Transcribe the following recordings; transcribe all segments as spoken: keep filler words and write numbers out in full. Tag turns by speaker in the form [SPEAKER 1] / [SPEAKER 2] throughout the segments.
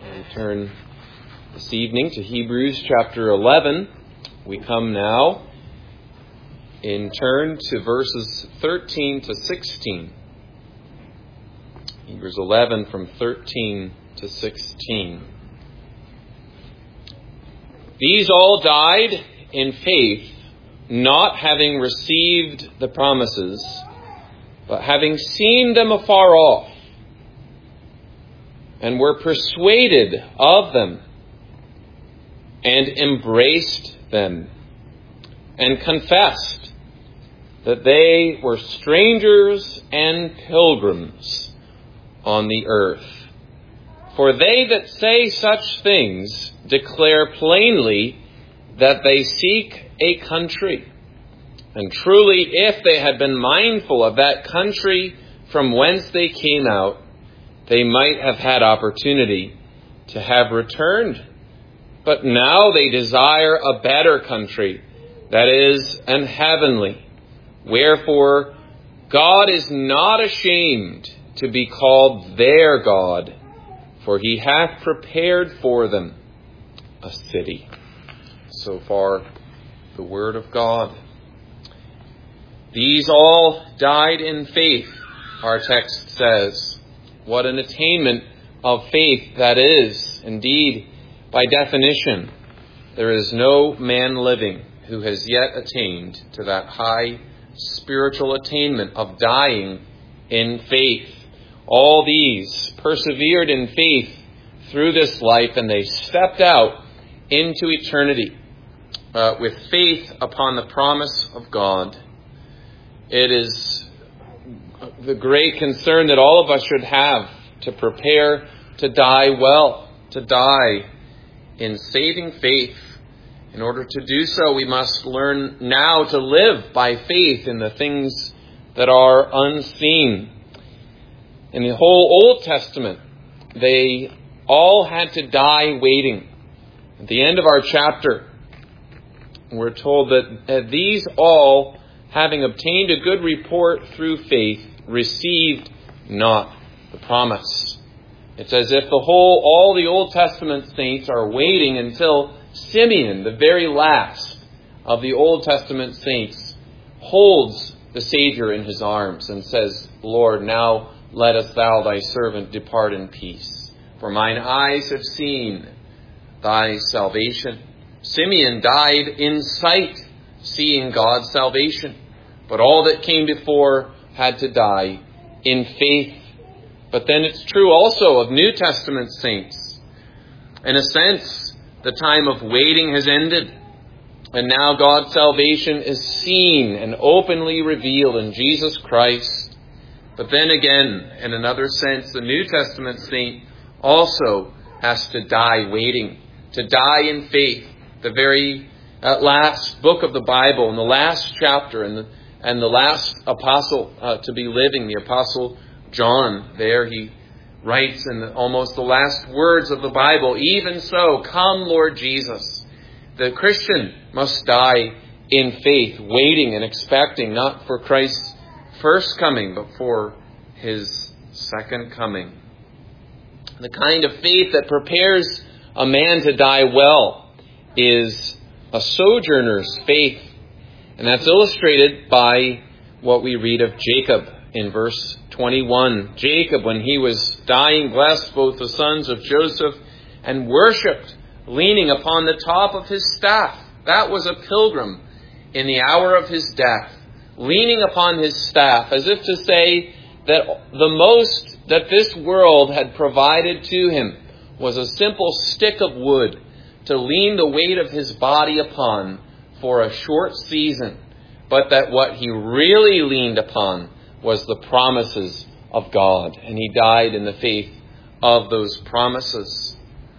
[SPEAKER 1] We turn this evening to Hebrews chapter eleven. We come now in turn to verses thirteen to sixteen. Hebrews eleven from thirteen to sixteen. These all died in faith, not having received the promises, but having seen them afar off, and were persuaded of them, and embraced them, and confessed that they were strangers and pilgrims on the earth. For they that say such things declare plainly that they seek a country. And truly, if they had been mindful of that country from whence they came out, they might have had opportunity to have returned. But now they desire a better country, that is, an heavenly. Wherefore, God is not ashamed to be called their God, for he hath prepared for them a city. So far, the word of God. These all died in faith, our text says. What an attainment of faith that is. Indeed, by definition, there is no man living who has yet attained to that high spiritual attainment of dying in faith. All these persevered in faith through this life, and they stepped out into eternity uh, with faith upon the promise of God. It is the great concern that all of us should have to prepare to die well, to die in saving faith. In order to do so, we must learn now to live by faith in the things that are unseen. In the whole Old Testament, they all had to die waiting. At the end of our chapter, we're told that these all, having obtained a good report through faith, received not the promise. It's as if the whole, all the Old Testament saints are waiting until Simeon, the very last of the Old Testament saints, holds the Savior in his arms and says, Lord, now lettest thou thy servant depart in peace. For mine eyes have seen thy salvation. Simeon died in sight, seeing God's salvation. But all that came before had to die in faith. But then it's true also of New Testament saints. In a sense, the time of waiting has ended. And now God's salvation is seen and openly revealed in Jesus Christ. But then again, in another sense, the New Testament saint also has to die waiting, to die in faith. The very uh, last book of the Bible, in the last chapter, and the And the last apostle uh, to be living, the apostle John, there he writes in the, almost the last words of the Bible, even so, come Lord Jesus. The Christian must die in faith, waiting and expecting, not for Christ's first coming, but for his second coming. The kind of faith that prepares a man to die well is a sojourner's faith. And that's illustrated by what we read of Jacob in verse twenty-one. Jacob, when he was dying, blessed both the sons of Joseph and worshipped, leaning upon the top of his staff. That was a pilgrim in the hour of his death, leaning upon his staff, as if to say that the most that this world had provided to him was a simple stick of wood to lean the weight of his body upon for a short season, but that what he really leaned upon was the promises of God, and he died in the faith of those promises.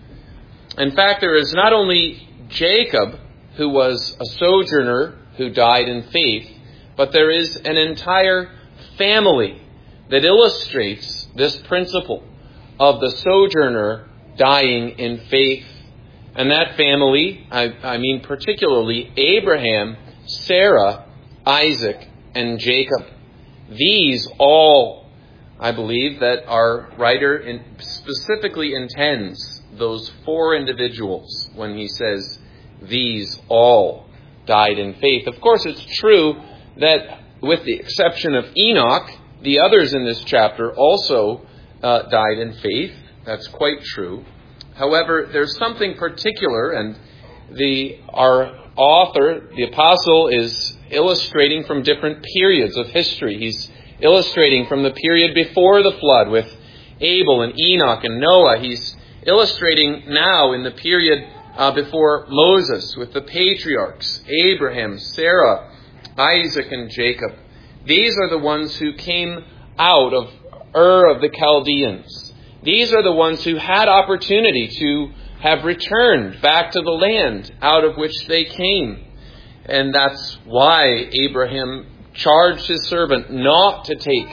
[SPEAKER 1] In fact, there is not only Jacob, who was a sojourner who died in faith, but there is an entire family that illustrates this principle of the sojourner dying in faith. And that family, I, I mean particularly Abraham, Sarah, Isaac, and Jacob. These all I believe that our writer in specifically intends those four individuals when he says, these all died in faith. Of course, it's true that with the exception of Enoch, the others in this chapter also uh, died in faith. That's quite true. However, there's something particular, and the our author, the apostle, is illustrating from different periods of history. He's illustrating from the period before the flood with Abel and Enoch and Noah. He's illustrating now in the period uh, before Moses with the patriarchs, Abraham, Sarah, Isaac, and Jacob. These are the ones who came out of Ur of the Chaldeans. These are the ones who had opportunity to have returned back to the land out of which they came. And that's why Abraham charged his servant not to take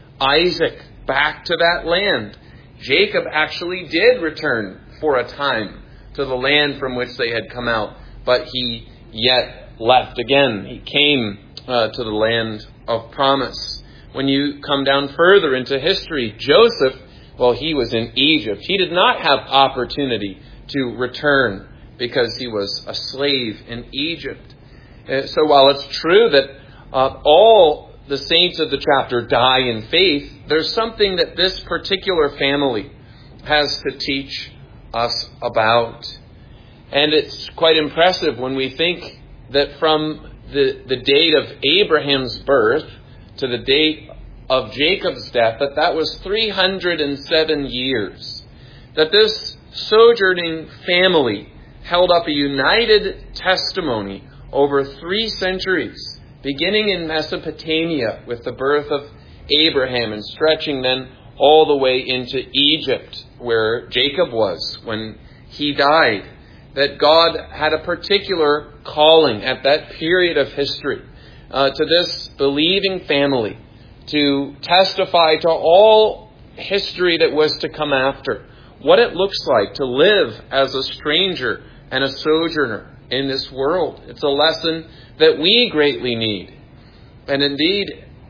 [SPEAKER 1] Isaac back to that land. Jacob actually did return for a time to the land from which they had come out, but he yet left again. He came uh, to the land of promise. When you come down further into history, Joseph, well, he was in Egypt. He did not have opportunity to return because he was a slave in Egypt. Uh, so while it's true that uh, all the saints of the chapter die in faith, there's something that this particular family has to teach us about. And it's quite impressive when we think that from the, the date of Abraham's birth to the date of Jacob's death, that that was three hundred seven years. That this sojourning family held up a united testimony over three centuries, beginning in Mesopotamia with the birth of Abraham and stretching then all the way into Egypt, where Jacob was when he died. That God had a particular calling at that period of history uh, to this believing family to testify to all history that was to come after, what it looks like to live as a stranger and a sojourner in this world. It's a lesson that we greatly need. And indeed,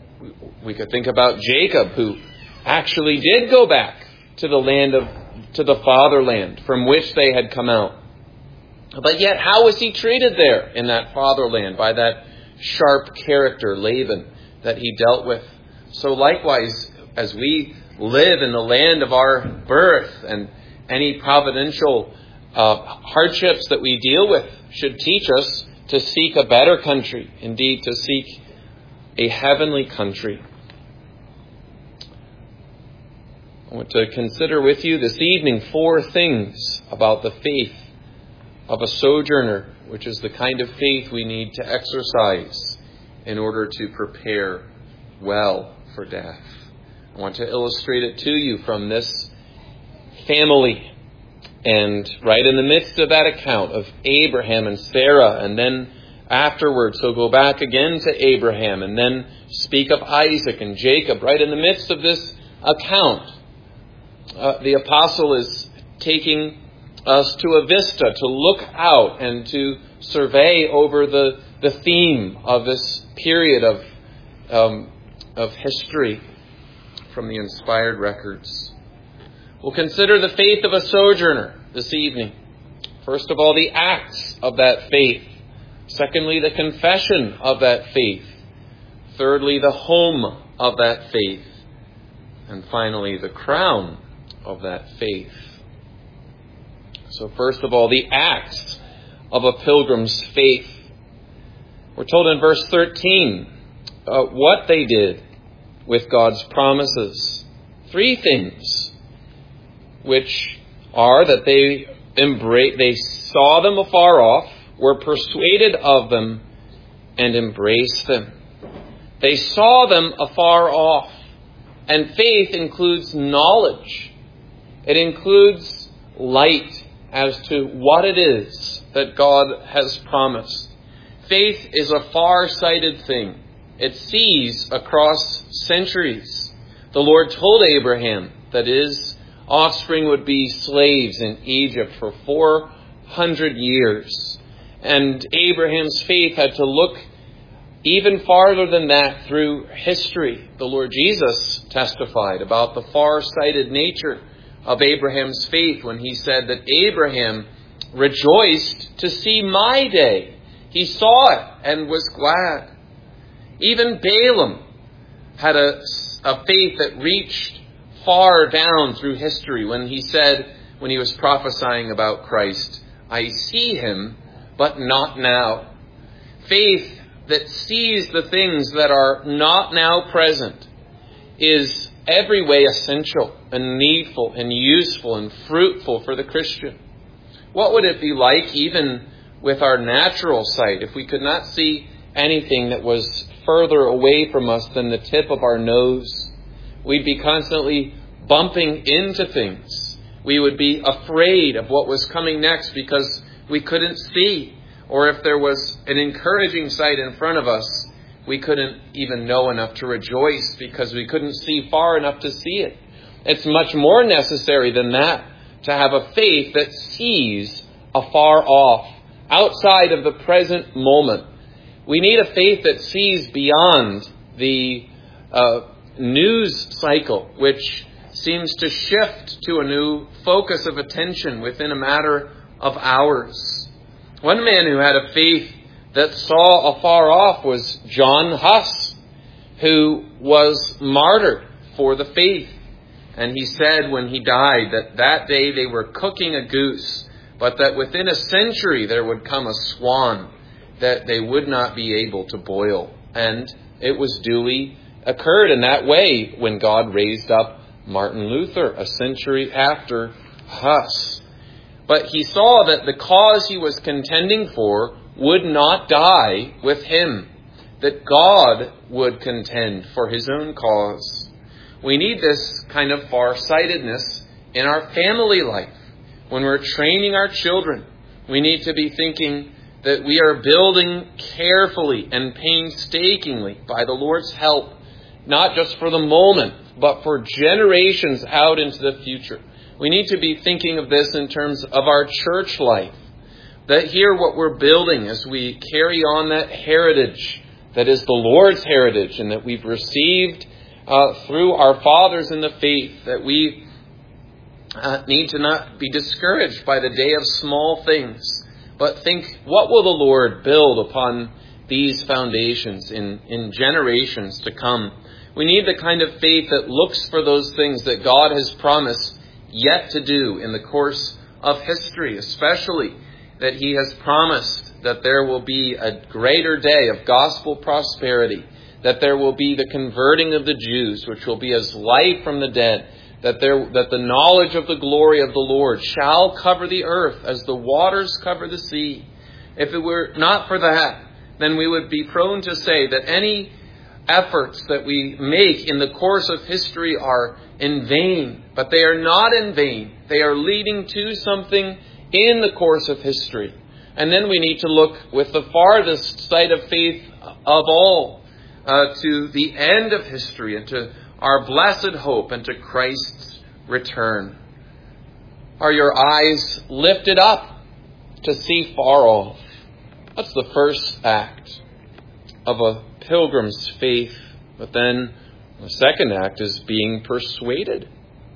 [SPEAKER 1] we could think about Jacob, who actually did go back to the land of, to the fatherland from which they had come out. But yet, how was he treated there in that fatherland by that sharp character, Laban, that he dealt with? So likewise, as we live in the land of our birth, and any providential uh, hardships that we deal with should teach us to seek a better country, indeed to seek a heavenly country. I want to consider with you this evening four things about the faith of a sojourner, which is the kind of faith we need to exercise in order to prepare well for death. I want to illustrate it to you from this family. And right in the midst of that account of Abraham and Sarah, and then afterwards he'll go back again to Abraham and then speak of Isaac and Jacob. Right in the midst of this account, uh, the apostle is taking us to a vista, to look out and to survey over the, the theme of this period of, um, of history from the inspired records. We'll consider the faith of a sojourner this evening. First of all, the acts of that faith. Secondly, the confession of that faith. Thirdly, the home of that faith. And finally, the crown of that faith. So first of all, the acts of a pilgrim's faith. We're told in verse thirteen uh, what they did with God's promises. Three things, which are that they embrace, they saw them afar off, were persuaded of them, and embraced them. They saw them afar off. And faith includes knowledge. It includes light as to what it is that God has promised. Faith is a far-sighted thing. It sees across centuries. The Lord told Abraham that his offspring would be slaves in Egypt for four hundred years. And Abraham's faith had to look Even farther than that, through history, the Lord Jesus testified about the far-sighted nature of Abraham's faith when he said that Abraham rejoiced to see my day. He saw it and was glad. Even Balaam had a, a faith that reached far down through history when he said, when he was prophesying about Christ, I see him, but not now. Faith that sees the things that are not now present is every way essential and needful and useful and fruitful for the Christian. What would it be like even with our natural sight if we could not see anything that was further away from us than the tip of our nose? We'd be constantly bumping into things. We would be afraid of what was coming next because we couldn't see. Or if there was an encouraging sight in front of us, we couldn't even know enough to rejoice because we couldn't see far enough to see it. It's much more necessary than that to have a faith that sees afar off, outside of the present moment. We need a faith that sees beyond the uh, news cycle, which seems to shift to a new focus of attention within a matter of hours. One man who had a faith that saw afar off was John Huss, who was martyred for the faith. And he said when he died that that day they were cooking a goose, but that within a century there would come a swan that they would not be able to boil. And it was duly occurred in that way when God raised up Martin Luther a century after Huss. But he saw that the cause he was contending for would not die with him, that God would contend for his own cause. We need this kind of far-sightedness in our family life. When we're training our children, we need to be thinking that we are building carefully and painstakingly by the Lord's help, not just for the moment, but for generations out into the future. We need to be thinking of this in terms of our church life. That here what we're building as we carry on that heritage that is the Lord's heritage and that we've received uh, through our fathers in the faith, that we uh, need to not be discouraged by the day of small things, but think, what will the Lord build upon these foundations in, in generations to come? We need the kind of faith that looks for those things that God has promised yet to do in the course of history, especially that he has promised that there will be a greater day of gospel prosperity, that there will be the converting of the Jews, which will be as life from the dead, that there that the knowledge of the glory of the Lord shall cover the earth as the waters cover the sea. If it were not for that, then we would be prone to say that any efforts that we make in the course of history are in vain, but they are not in vain. They are leading to something in the course of history. And then we need to look with the farthest sight of faith of all uh, to the end of history and to our blessed hope and to Christ's return. Are your eyes lifted up to see far off? That's the first act of a pilgrim's faith. But then the second act is being persuaded.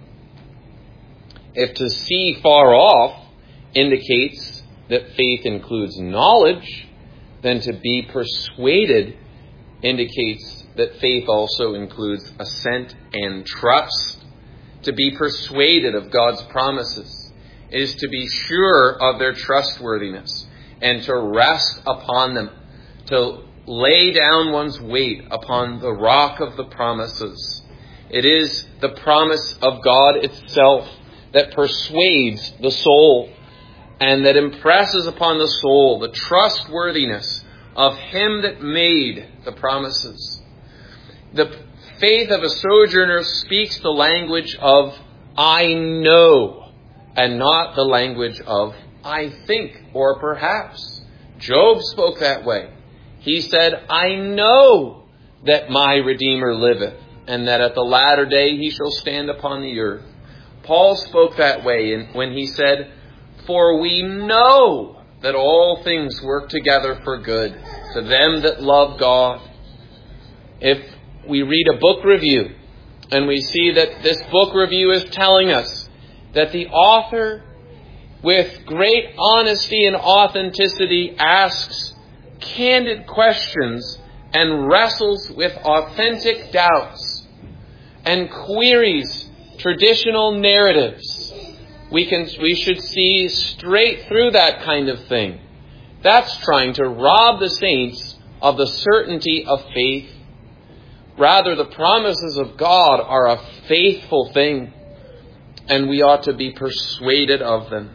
[SPEAKER 1] If to see far off indicates that faith includes knowledge, then to be persuaded indicates that faith also includes assent and trust. To be persuaded of God's promises is to be sure of their trustworthiness and to rest upon them, to lay down one's weight upon the rock of the promises. It is the promise of God itself that persuades the soul and that impresses upon the soul the trustworthiness of him that made the promises. The faith of a sojourner speaks the language of I know and not the language of I think or perhaps. Job spoke that way. He said, I know that my Redeemer liveth, and that at the latter day he shall stand upon the earth. Paul spoke that way when he said, for we know that all things work together for good to them that love God. If we read a book review and we see that this book review is telling us that the author, with great honesty and authenticity, asks candid questions and wrestles with authentic doubts and queries traditional narratives, we can we should see straight through that kind of thing. That's trying to rob the saints of the certainty of faith. Rather, the promises of God are a faithful thing, and we ought to be persuaded of them.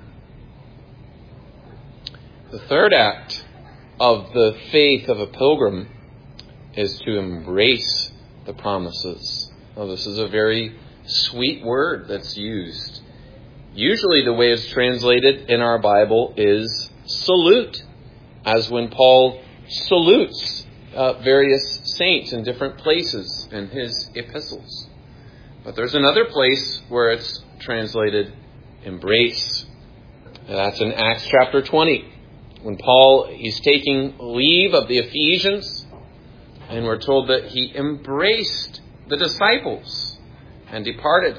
[SPEAKER 1] The third act of the faith of a pilgrim is to embrace the promises. Now, this is a very sweet word that's used. Usually the way it's translated in our Bible is salute, as when Paul salutes uh, various saints in different places in his epistles. But there's another place where it's translated embrace. That's in Acts chapter twenty. When Paul, he's taking leave of the Ephesians, and we're told that he embraced the disciples and departed.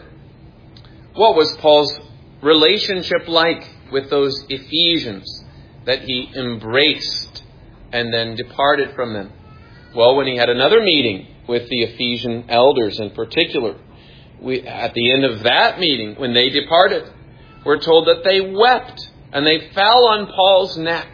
[SPEAKER 1] What was Paul's relationship like with those Ephesians that he embraced and then departed from them? Well, when he had another meeting with the Ephesian elders in particular, we, at the end of that meeting, when they departed, we're told that they wept and they fell on Paul's neck.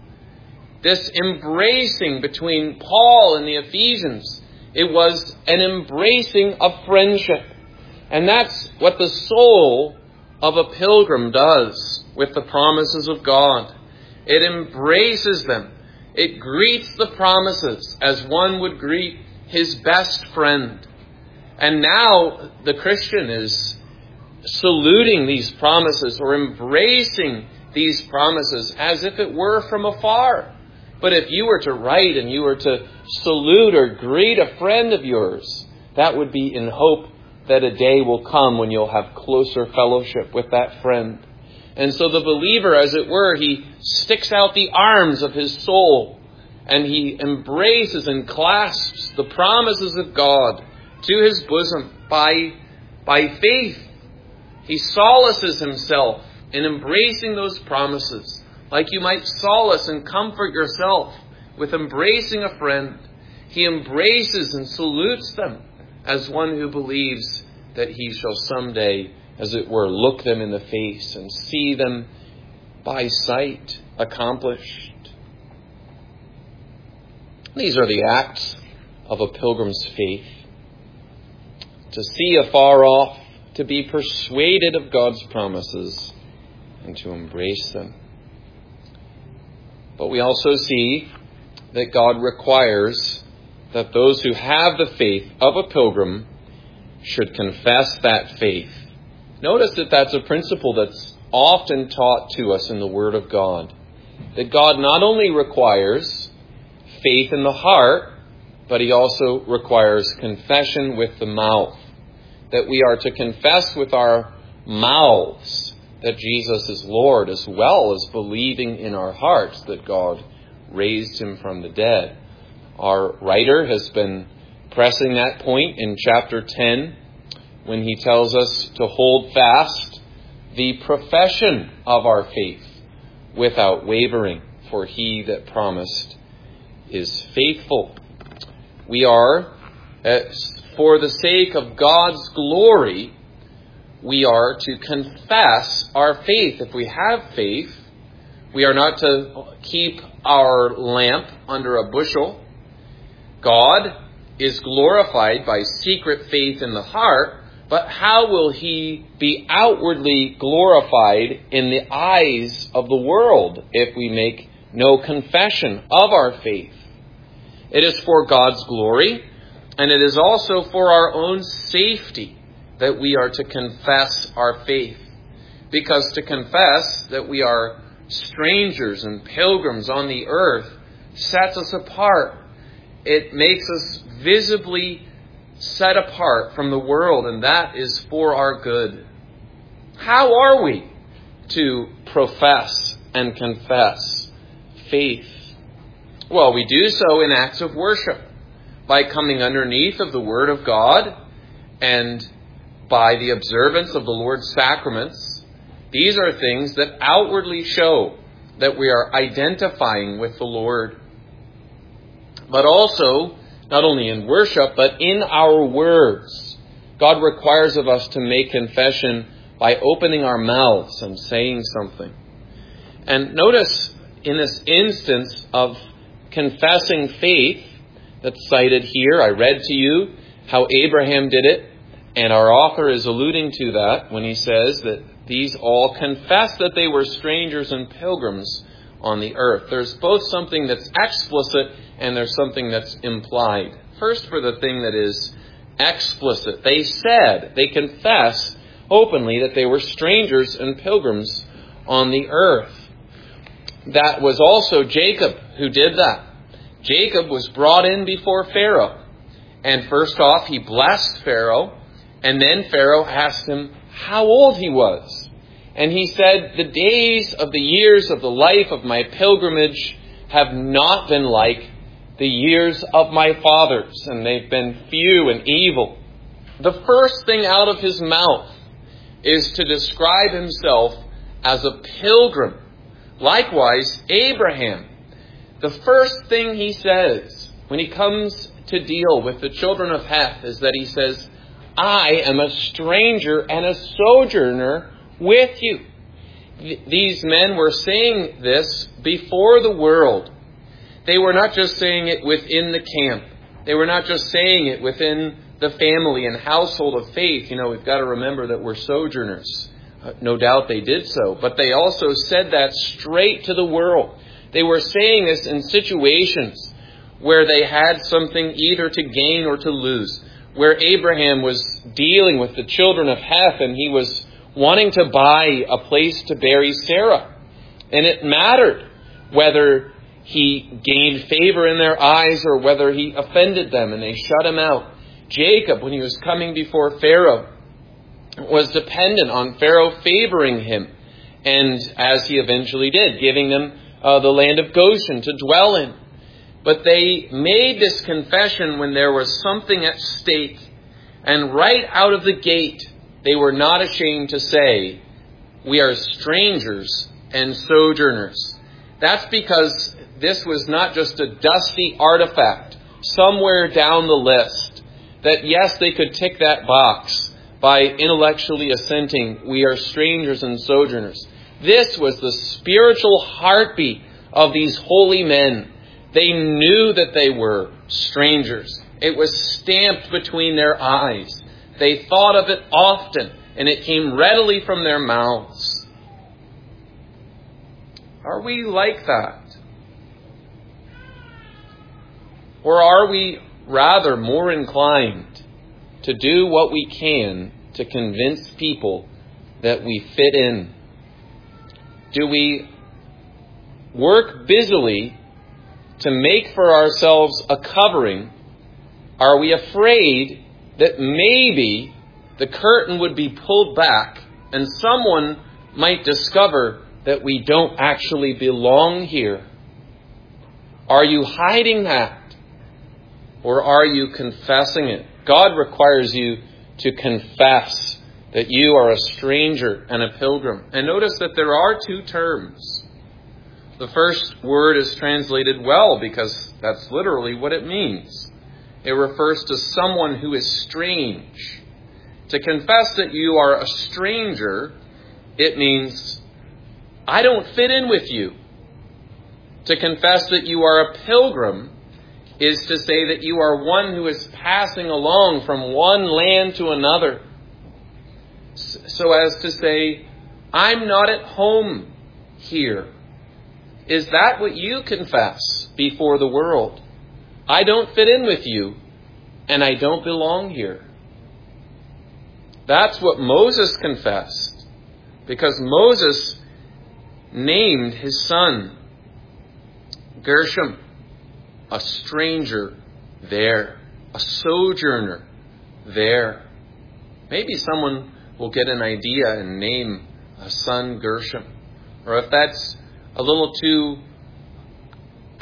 [SPEAKER 1] This embracing between Paul and the Ephesians, it was an embracing of friendship. And that's what the soul of a pilgrim does with the promises of God. It embraces them. It greets the promises as one would greet his best friend. And now the Christian is saluting these promises or embracing these promises as if it were from afar. But if you were to write and you were to salute or greet a friend of yours, that would be in hope that a day will come when you'll have closer fellowship with that friend. And so the believer, as it were, he sticks out the arms of his soul and he embraces and clasps the promises of God to his bosom by, by faith. He solaces himself in embracing those promises, like you might solace and comfort yourself with embracing a friend. He embraces and salutes them as one who believes that he shall someday, as it were, look them in the face and see them by sight accomplished. These are the acts of a pilgrim's faith. To see afar off, to be persuaded of God's promises, and to embrace them. But we also see that God requires that those who have the faith of a pilgrim should confess that faith. Notice that that's a principle that's often taught to us in the Word of God. That God not only requires faith in the heart, but He also requires confession with the mouth. That we are to confess with our mouths that Jesus is Lord, as well as believing in our hearts that God raised Him from the dead. Our writer has been pressing that point in chapter ten when he tells us to hold fast the profession of our faith without wavering, for He that promised is faithful. We are, for the sake of God's glory, we are to confess our faith. If we have faith, we are not to keep our lamp under a bushel. God is glorified by secret faith in the heart, but how will He be outwardly glorified in the eyes of the world if we make no confession of our faith? It is for God's glory, and it is also for our own safety that we are to confess our faith. Because to confess that we are strangers and pilgrims on the earth sets us apart. It makes us visibly set apart from the world, and that is for our good. How are we to profess and confess faith? Well, we do so in acts of worship, by coming underneath of the Word of God and by the observance of the Lord's sacraments. These are things that outwardly show that we are identifying with the Lord. But also, not only in worship, but in our words. God requires of us to make confession by opening our mouths and saying something. And notice in this instance of confessing faith that's cited here, I read to you how Abraham did it, and our author is alluding to that when he says that these all confessed that they were strangers and pilgrims on the earth. There's both something that's explicit and there's something that's implied. First, for the thing that is explicit. They said, they confessed openly that they were strangers and pilgrims on the earth. That was also Jacob who did that. Jacob was brought in before Pharaoh. And first off, he blessed Pharaoh. And then Pharaoh asked him how old he was. And he said, the days of the years of the life of my pilgrimage have not been like the years of my fathers. And they've been few and evil. The first thing out of his mouth is to describe himself as a pilgrim. Likewise, Abraham, the first thing he says when he comes to deal with the children of Heth is that he says, I am a stranger and a sojourner with you. Th- these men were saying this before the world. They were not just saying it within the camp. They were not just saying it within the family and household of faith. You know, we've got to remember that we're sojourners. Uh, no doubt they did so. But they also said that straight to the world. They were saying this in situations where they had something either to gain or to lose. Where Abraham was dealing with the children of Heth and he was wanting to buy a place to bury Sarah. And it mattered whether he gained favor in their eyes or whether he offended them and they shut him out. Jacob, when he was coming before Pharaoh, was dependent on Pharaoh favoring him. And as he eventually did, giving them uh, the land of Goshen to dwell in. But they made this confession when there was something at stake. And right out of the gate, they were not ashamed to say, we are strangers and sojourners. That's because this was not just a dusty artifact somewhere down the list. That yes, they could tick that box by intellectually assenting, we are strangers and sojourners. This was the spiritual heartbeat of these holy men. They knew that they were strangers. It was stamped between their eyes. They thought of it often, and it came readily from their mouths. Are we like that? Or are we rather more inclined to do what we can to convince people that we fit in? Do we work busily to make for ourselves a covering? Are we afraid that maybe the curtain would be pulled back and someone might discover that we don't actually belong here? Are you hiding that? Or are you confessing it? God requires you to confess that you are a stranger and a pilgrim. And notice that there are two terms. The first word is translated well because that's literally what it means. It refers to someone who is strange. To confess that you are a stranger, it means, I don't fit in with you. To confess that you are a pilgrim is to say that you are one who is passing along from one land to another. So as to say, I'm not at home here. Is that what you confess before the world? I don't fit in with you, and I don't belong here. That's what Moses confessed, because Moses named his son Gershom, a stranger there, a sojourner there. Maybe someone will get an idea and name a son Gershom. Or if that's a little too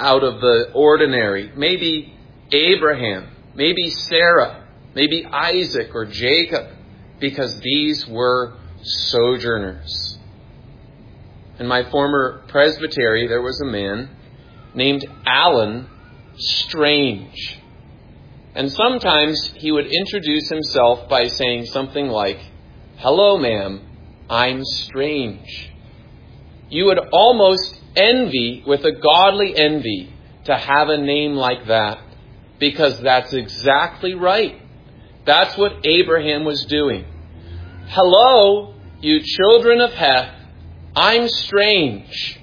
[SPEAKER 1] out of the ordinary. Maybe Abraham, maybe Sarah, maybe Isaac or Jacob, because these were sojourners. In my former presbytery, there was a man named Alan Strange. And sometimes he would introduce himself by saying something like, "Hello, ma'am, I'm strange." You would almost envy, with a godly envy, to have a name like that, because that's exactly right. That's what Abraham was doing. "Hello, you children of Heth, I'm strange."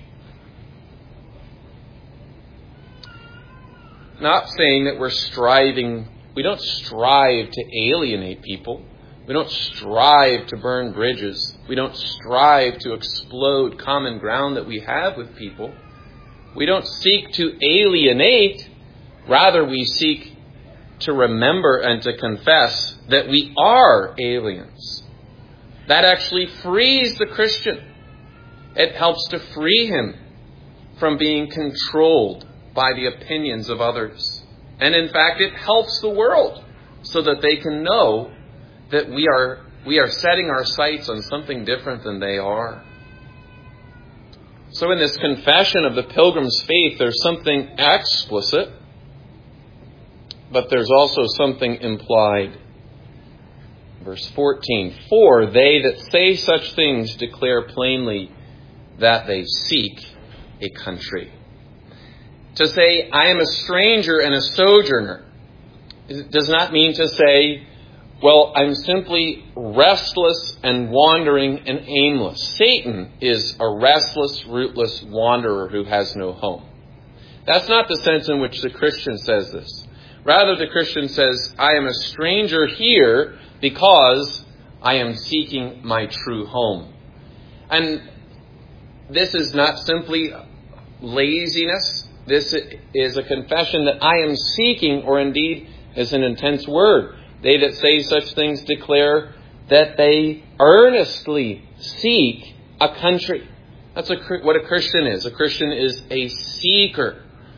[SPEAKER 1] Not saying that we're striving, we don't strive to alienate people. We don't strive to burn bridges. We don't strive to explode common ground that we have with people. We don't seek to alienate. Rather, we seek to remember and to confess that we are aliens. That actually frees the Christian. It helps to free him from being controlled by the opinions of others. And in fact, it helps the world so that they can know that we are we are setting our sights on something different than they are. So in this confession of the Pilgrim's faith, there's something explicit, but there's also something implied. Verse fourteen, "For they that say such things declare plainly that they seek a country." To say, "I am a stranger and a sojourner," does not mean to say, "Well, I'm simply restless and wandering and aimless." Satan is a restless, rootless wanderer who has no home. That's not the sense in which the Christian says this. Rather, the Christian says, "I am a stranger here because I am seeking my true home." And this is not simply laziness. This is a confession that I am seeking, or indeed is an intense word. They that say such things declare that they earnestly seek a country. That's a, what a Christian is. A Christian is a seeker.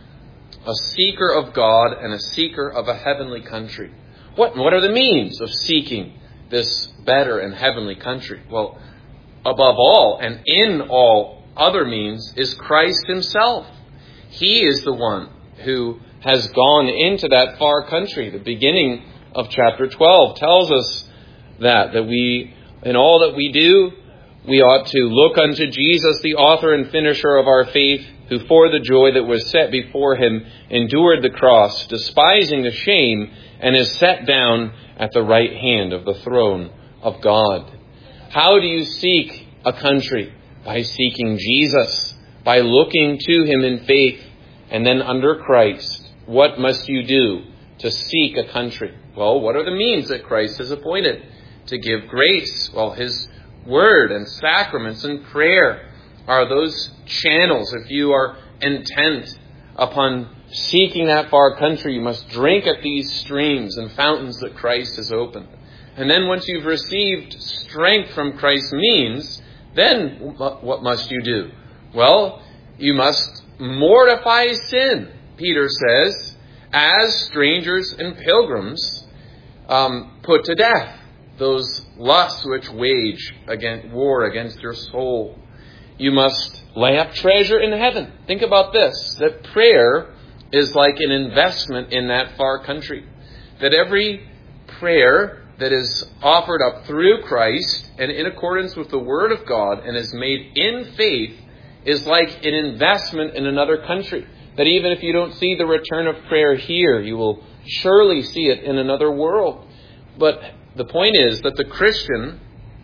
[SPEAKER 1] A seeker of God and a seeker of a heavenly country. What, what are the means of seeking this better and heavenly country? Well, above all and in all other means is Christ himself. He is the one who has gone into that far country. The beginning of chapter twelve tells us that, that we, in all that we do, we ought to look unto Jesus, the author and finisher of our faith, who for the joy that was set before him endured the cross, despising the shame, and is set down at the right hand of the throne of God. How do you seek a country? By seeking Jesus, by looking to him in faith, and then under Christ. What must you do to seek a country? Well, what are the means that Christ has appointed? To give grace. Well, his word and sacraments and prayer are those channels. If you are intent upon seeking that far country, you must drink at these streams and fountains that Christ has opened. And then once you've received strength from Christ's means, then what must you do? Well, you must mortify sin, Peter says, as strangers and pilgrims um, put to death those lusts which wage against war against your soul. You must lay up treasure in heaven. Think about this, that prayer is like an investment in that far country. That every prayer that is offered up through Christ and in accordance with the Word of God and is made in faith is like an investment in another country. That even if you don't see the return of prayer here, you will surely see it in another world. But the point is that the Christian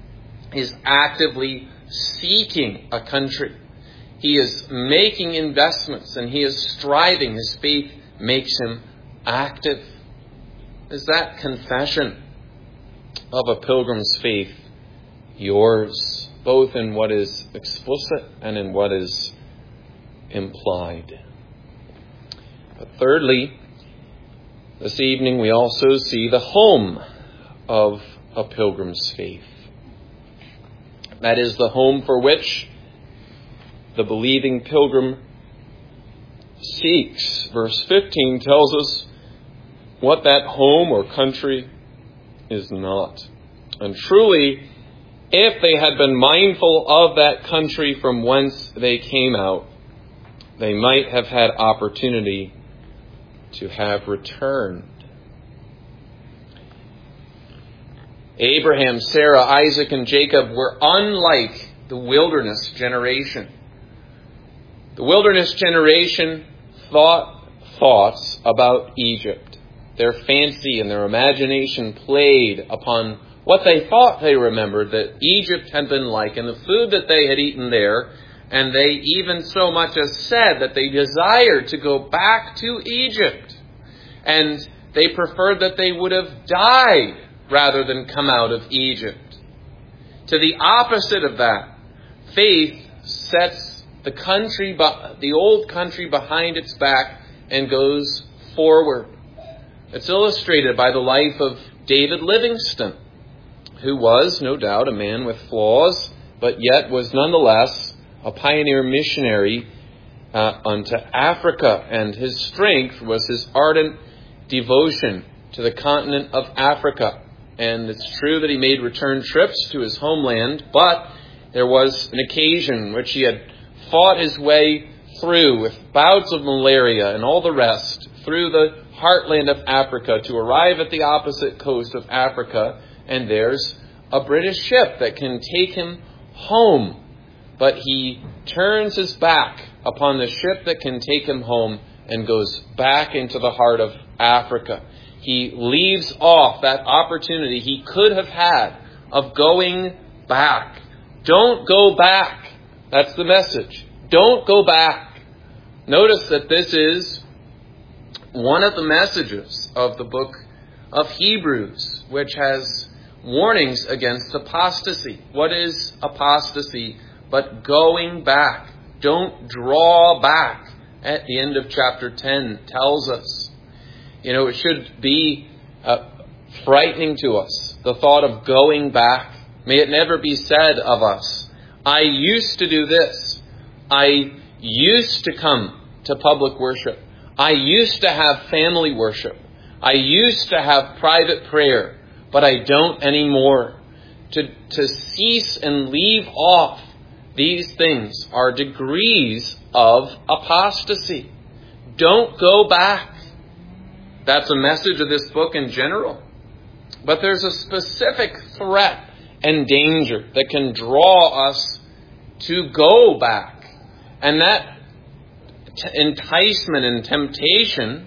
[SPEAKER 1] is actively seeking a country. He is making investments and he is striving. His faith makes him active. Is that confession of a pilgrim's faith yours, both in what is explicit and in what is implied? But thirdly, this evening we also see the home of a pilgrim's faith. That is the home for which the believing pilgrim seeks. Verse fifteen tells us what that home or country is not. And truly, if they had been mindful of that country from whence they came out, they might have had opportunity to have returned. Abraham, Sarah, Isaac, and Jacob were unlike the wilderness generation. The wilderness generation thought thoughts about Egypt. Their fancy and their imagination played upon what they thought they remembered that Egypt had been like and the food that they had eaten there. And they even so much as said that they desired to go back to Egypt. And they preferred that they would have died rather than come out of Egypt. To the opposite of that, faith sets the country, the old country behind its back and goes forward. It's illustrated by the life of David Livingstone, who was, no doubt, a man with flaws, but yet was nonetheless a pioneer missionary uh, unto Africa. And his strength was his ardent devotion to the continent of Africa. And it's true that he made return trips to his homeland, but there was an occasion in which he had fought his way through with bouts of malaria and all the rest through the heartland of Africa to arrive at the opposite coast of Africa. And there's a British ship that can take him home. But he turns his back upon the ship that can take him home and goes back into the heart of Africa. He leaves off that opportunity he could have had of going back. Don't go back. That's the message. Don't go back. Notice that this is one of the messages of the book of Hebrews, which has warnings against apostasy. What is apostasy but going back? Don't draw back. At the end of chapter ten tells us. You know, it should be uh, frightening to us, the thought of going back. May it never be said of us, I used to do this. I used to come to public worship. I used to have family worship. I used to have private prayer, but I don't anymore. To, to cease and leave off these things are degrees of apostasy. Don't go back. That's a message of this book in general. But there's a specific threat and danger that can draw us to go back. And that t- enticement and temptation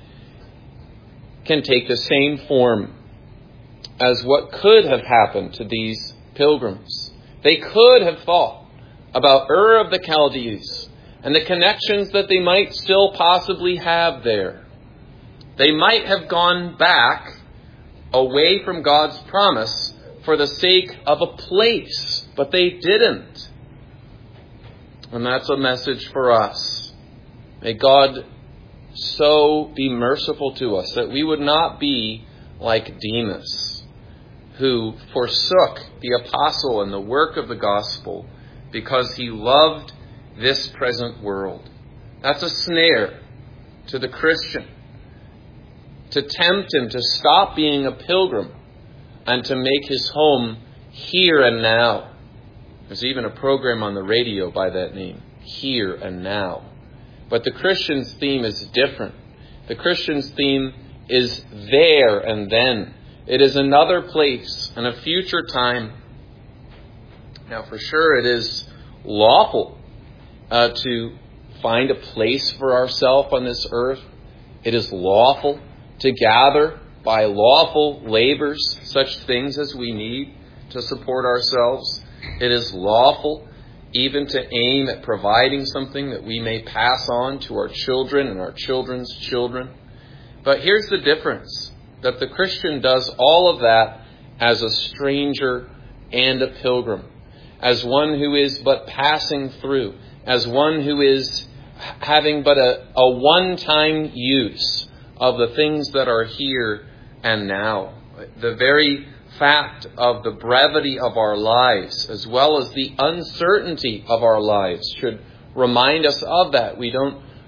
[SPEAKER 1] can take the same form as what could have happened to these pilgrims. They could have thought about Ur of the Chaldees and the connections that they might still possibly have there. They might have gone back away from God's promise for the sake of a place, but they didn't. And that's a message for us. May God so be merciful to us that we would not be like Demas, who forsook the apostle and the work of the gospel because he loved this present world. That's a snare to the Christian, to tempt him to stop being a pilgrim and to make his home here and now. There's even a program on the radio by that name, Here and Now. But the Christian's theme is different. The Christian's theme is there and then. It is another place and a future time. Now, for sure, it is lawful uh, to find a place for ourselves on this earth. It is lawful to gather by lawful labors such things as we need to support ourselves. It is lawful even to aim at providing something that we may pass on to our children and our children's children. But here's the difference, that the Christian does all of that as a stranger and a pilgrim, as one who is but passing through, as one who is having but a, a one-time use of the things that are here and now. The very fact of the brevity of our lives, as well as the uncertainty of our lives, should remind us of that. We don't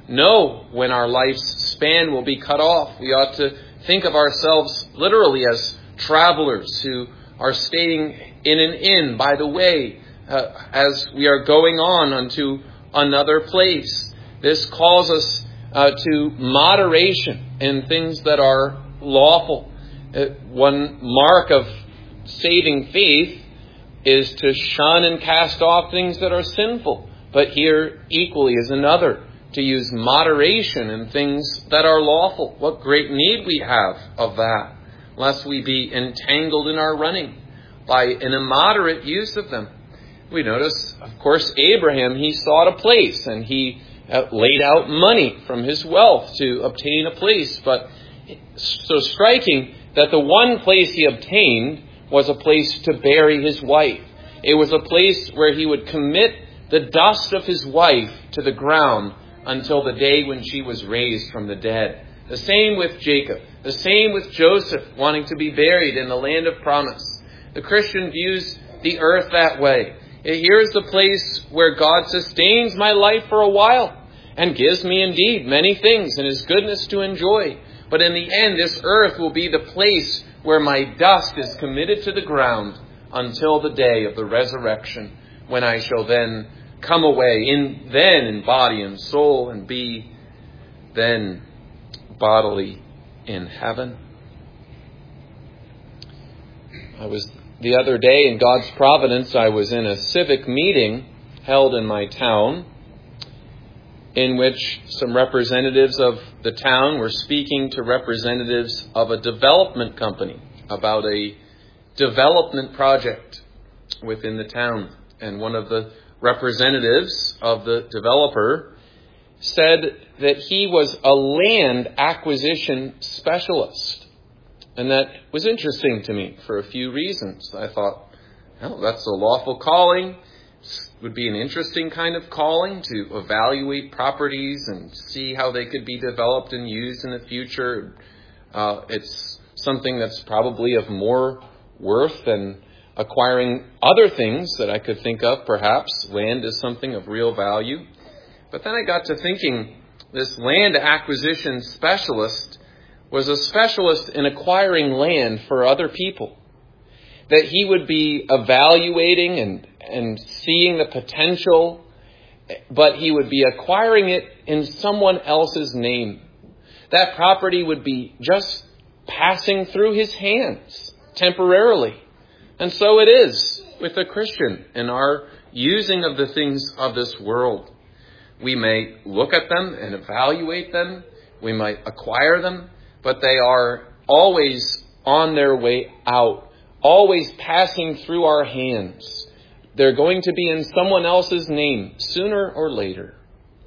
[SPEAKER 1] know when our life's span will be cut off. We ought to think of ourselves literally as travelers who are staying in an inn by the way uh, as we are going on unto another place. This calls us uh, to moderation in things that are lawful. Uh, one mark of saving faith is to shun and cast off things that are sinful. But here equally is another, to use moderation in things that are lawful. What great need we have of that, lest we be entangled in our running by an immoderate use of them. We notice, of course, Abraham, he sought a place and he uh, laid out money from his wealth to obtain a place. But so striking that the one place he obtained was a place to bury his wife. It was a place where he would commit the dust of his wife to the ground until the day when she was raised from the dead. The same with Jacob. The same with Joseph wanting to be buried in the land of promise. The Christian views the earth that way. Here is the place where God sustains my life for a while and gives me indeed many things in his goodness to enjoy. But in the end, this earth will be the place where my dust is committed to the ground until the day of the resurrection, when I shall then come away, in then in body and soul, and be then bodily in heaven. I was the other day in God's providence, I was in a civic meeting held in my town, in which some representatives of the town were speaking to representatives of a development company about a development project within the town. And one of the representatives of the developer said that he was a land acquisition specialist. And that was interesting to me for a few reasons. I thought, well, that's a lawful calling. It would be an interesting kind of calling to evaluate properties and see how they could be developed and used in the future. Uh, it's something that's probably of more worth than acquiring other things that I could think of, perhaps. Land is something of real value. But then I got to thinking, this land acquisition specialist was a specialist in acquiring land for other people. That he would be evaluating and, and seeing the potential, but he would be acquiring it in someone else's name. That property would be just passing through his hands temporarily. And so it is with the Christian in our using of the things of this world. We may look at them and evaluate them. We might acquire them, but they are always on their way out, always passing through our hands. They're going to be in someone else's name sooner or later.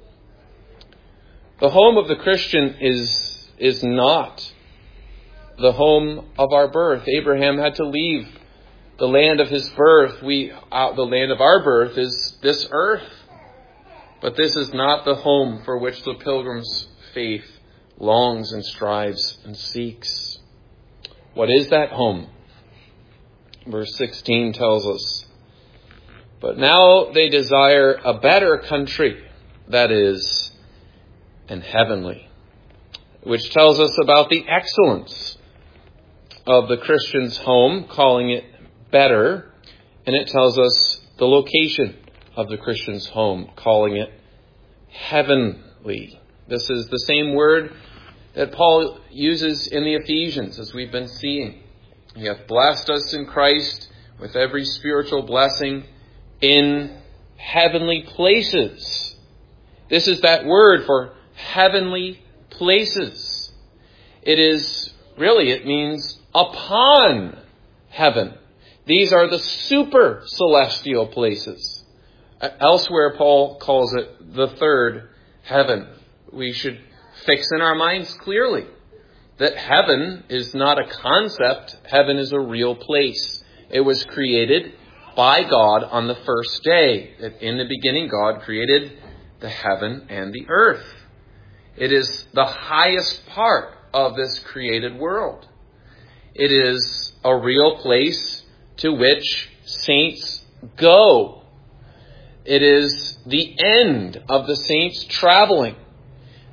[SPEAKER 1] The home of the Christian is, is not the home of our birth. Abraham had to leave the land of his birth. We, uh, the land of our birth is this earth. But this is not the home for which the pilgrim's faith longs and strives and seeks. What is that home? Verse sixteen tells us, but now they desire a better country, that is, and heavenly, which tells us about the excellence of the Christian's home, calling it better, and it tells us the location of the Christian's home, calling it heavenly. This is the same word that Paul uses in the Ephesians, as we've been seeing. He hath blessed us in Christ with every spiritual blessing in heavenly places. This is that word for heavenly places. It is, really, it means upon heaven. These are the super celestial places. Elsewhere, Paul calls it the third heaven. We should fix in our minds clearly that heaven is not a concept. Heaven is a real place. It was created by God on the first day. That in the beginning, God created the heaven and the earth. It is the highest part of this created world. It is a real place to which saints go. It is the end of the saints' traveling.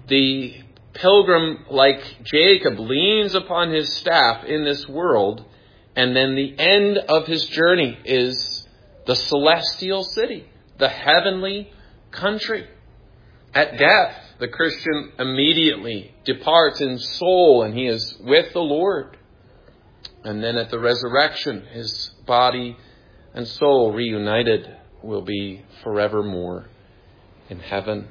[SPEAKER 1] the pilgrim, like Jacob, leans upon his staff in this world, and then the end of his journey is the celestial city, the heavenly country. At death, the Christian immediately departs in soul, and he is with the Lord. And then at the resurrection, his body and soul reunited will be forevermore in heaven.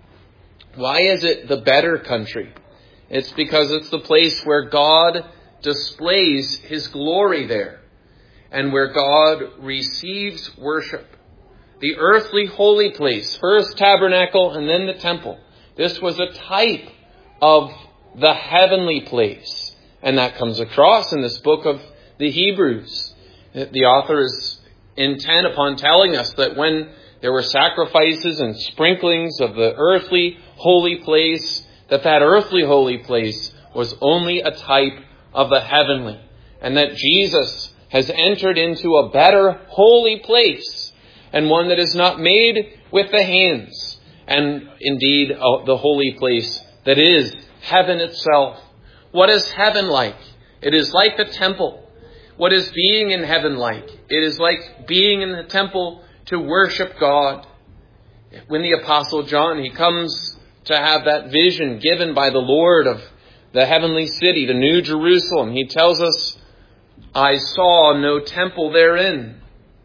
[SPEAKER 1] Why is it the better country? It's because it's the place where God displays his glory there, and where God receives worship. The earthly holy place, first tabernacle and then the temple. This was a type of the heavenly place. And that comes across in this book of the Hebrews. The author is intent upon telling us that when there were sacrifices and sprinklings of the earthly holy place, that that earthly holy place was only a type of the heavenly. And that Jesus has entered into a better holy place, and one that is not made with the hands, and indeed uh, the holy place that is heaven itself. What is heaven like? It is like the temple. What is being in heaven like? It is like being in the temple to worship God. When the Apostle John, he comes to have that vision given by the Lord of the heavenly city, the New Jerusalem, he tells us, I saw no temple therein.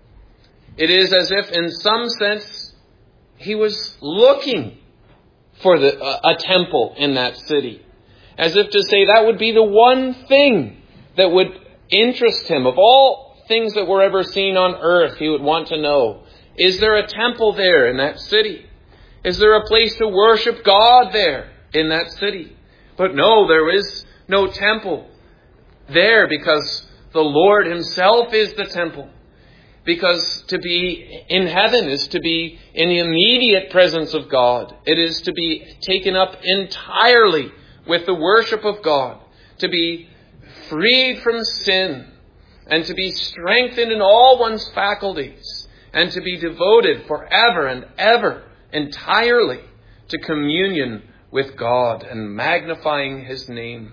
[SPEAKER 1] It is as if, in some sense, he was looking for the, a, a temple in that city. As if to say that would be the one thing that would interest him. Of all things that were ever seen on earth, he would want to know, is there a temple there in that city? Is there a place to worship God there in that city? But no, there is no temple there, because the Lord himself is the temple. Because to be in heaven is to be in the immediate presence of God. It is to be taken up entirely with the worship of God. To be freed from sin. And to be strengthened in all one's faculties. And to be devoted forever and ever entirely to communion with God and magnifying his name.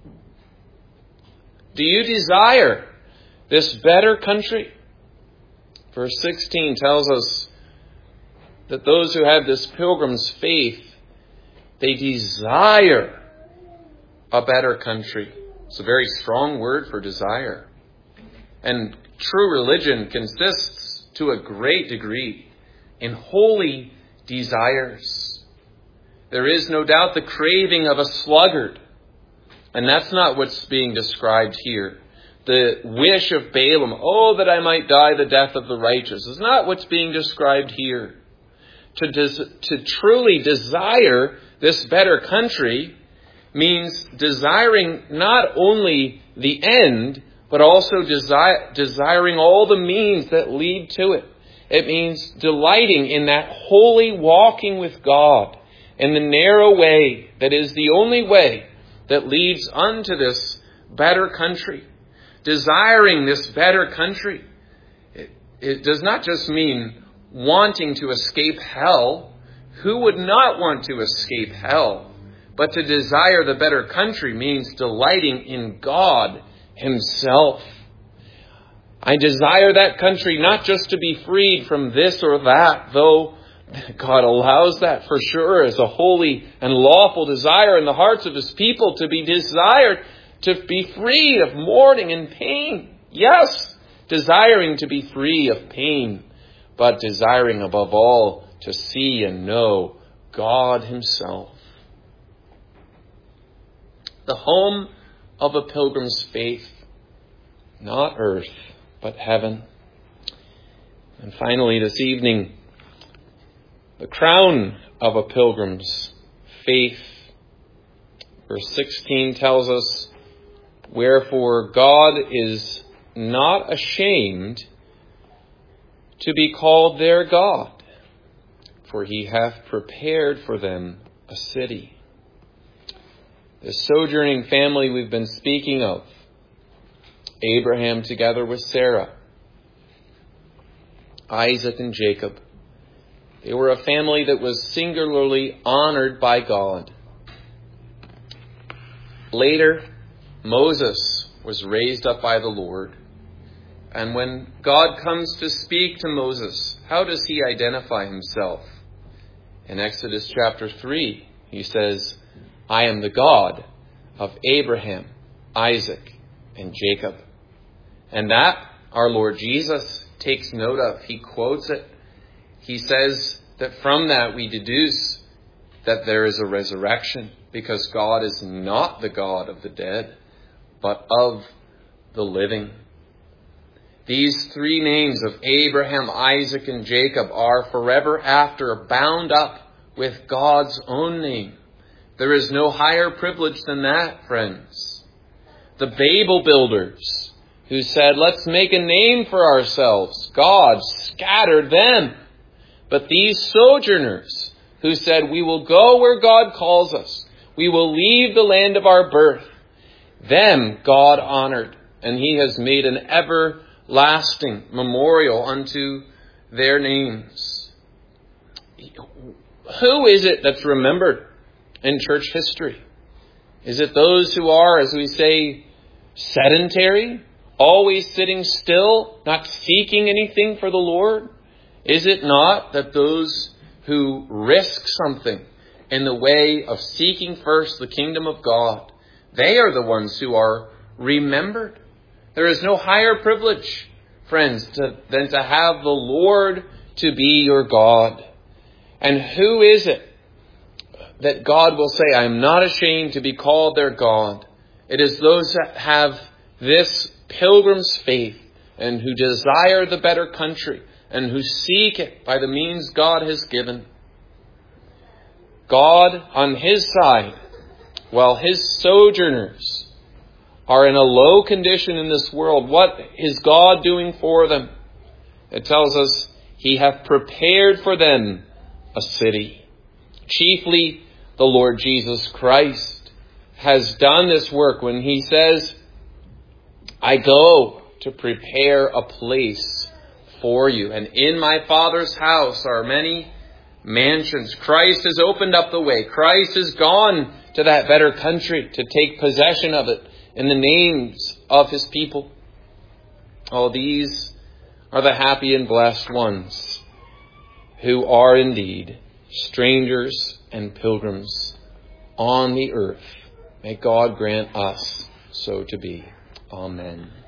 [SPEAKER 1] Do you desire this better country? Verse sixteen tells us that those who have this pilgrim's faith, they desire a better country. It's a very strong word for desire. And true religion consists to a great degree in holy desires. There is no doubt the craving of a sluggard. And that's not what's being described here. The wish of Balaam, oh, that I might die the death of the righteous, is not what's being described here. To, des- to truly desire this better country means desiring not only the end, but also desi- desiring all the means that lead to it. It means delighting in that holy walking with God in the narrow way that is the only way that leads unto this better country. Desiring this better country, it, it does not just mean wanting to escape hell. Who would not want to escape hell? But to desire the better country means delighting in God himself. I desire that country not just to be freed from this or that, though God allows that for sure as a holy and lawful desire in the hearts of his people, to be desired to be free of mourning and pain. Yes, desiring to be free of pain, but desiring above all to see and know God himself. The home of a pilgrim's faith, not earth, but heaven. And finally this evening, the crown of a pilgrim's faith. Verse sixteen tells us, wherefore God is not ashamed to be called their God, for he hath prepared for them a city. The sojourning family we've been speaking of, Abraham together with Sarah, Isaac and Jacob, they were a family that was singularly honored by God. Later, Moses was raised up by the Lord. And when God comes to speak to Moses, how does he identify himself? In Exodus chapter three, he says, I am the God of Abraham, Isaac, and Jacob. And that our Lord Jesus takes note of. He quotes it. He says that from that we deduce that there is a resurrection, because God is not the God of the dead, but of the living. These three names of Abraham, Isaac, and Jacob are forever after bound up with God's own name. There is no higher privilege than that, friends. The Babel builders who said, let's make a name for ourselves, God scattered them. But these sojourners who said, we will go where God calls us, we will leave the land of our birth, them God honored, and he has made an everlasting memorial unto their names. Who is it that's remembered in church history? Is it those who are, as we say, sedentary, always sitting still, not seeking anything for the Lord? Is it not that those who risk something in the way of seeking first the kingdom of God, they are the ones who are remembered? There is no higher privilege, friends, to, than to have the Lord to be your God. And who is it that God will say, I am not ashamed to be called their God? It is those that have this pilgrim's faith and who desire the better country and who seek it by the means God has given. God on his side, while his sojourners are in a low condition in this world, what is God doing for them? It tells us he hath prepared for them a city. Chiefly the Lord Jesus Christ has done this work when he says, I go to prepare a place for you. And in my Father's house are many mansions. Christ has opened up the way. Christ has gone to that better country to take possession of it in the names of his people. Oh, these are the happy and blessed ones who are indeed strangers and pilgrims on the earth. May God grant us so to be. Amen.